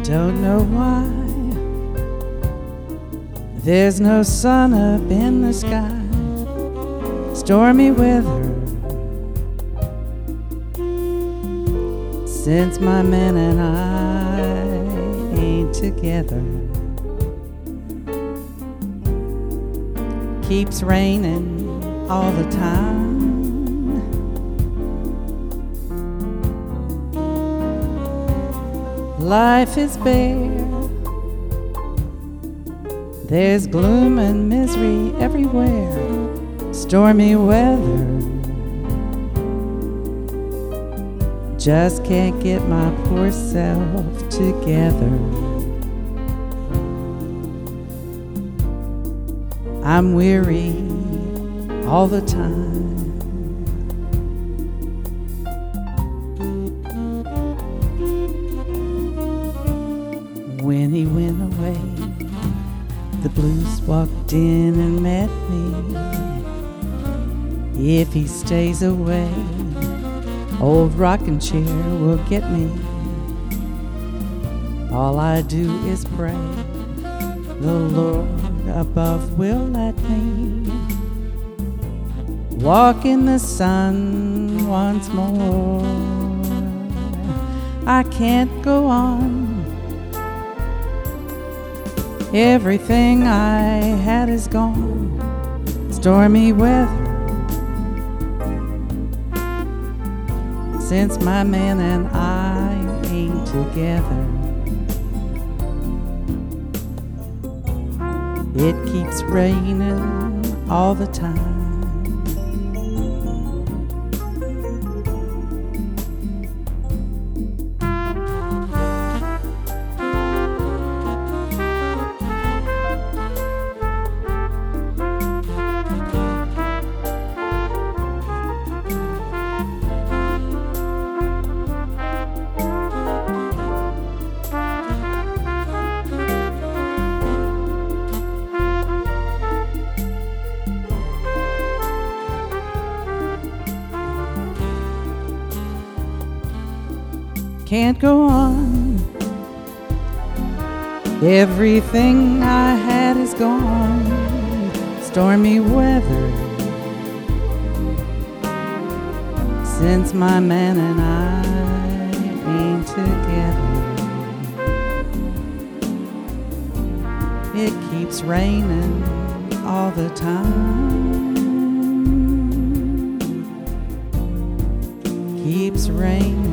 Don't know why there's no sun up in the sky. Stormy weather since my man and I ain't together. Keeps raining all the time. Life is bare. There's gloom and misery everywhere. Stormy weather. Just can't get my poor self together. I'm weary all the time. When he went away, the blues walked in and met me. If he stays away, old rocking chair will get me. All I do is pray the Lord above will let me walk in the sun once more. I can't go on. Everything I had is gone. Stormy weather since my man and I ain't together. It keeps raining all the time. Can't go on. Everything I had is gone. Stormy weather since my man and I ain't together. It keeps raining all the time. Keeps raining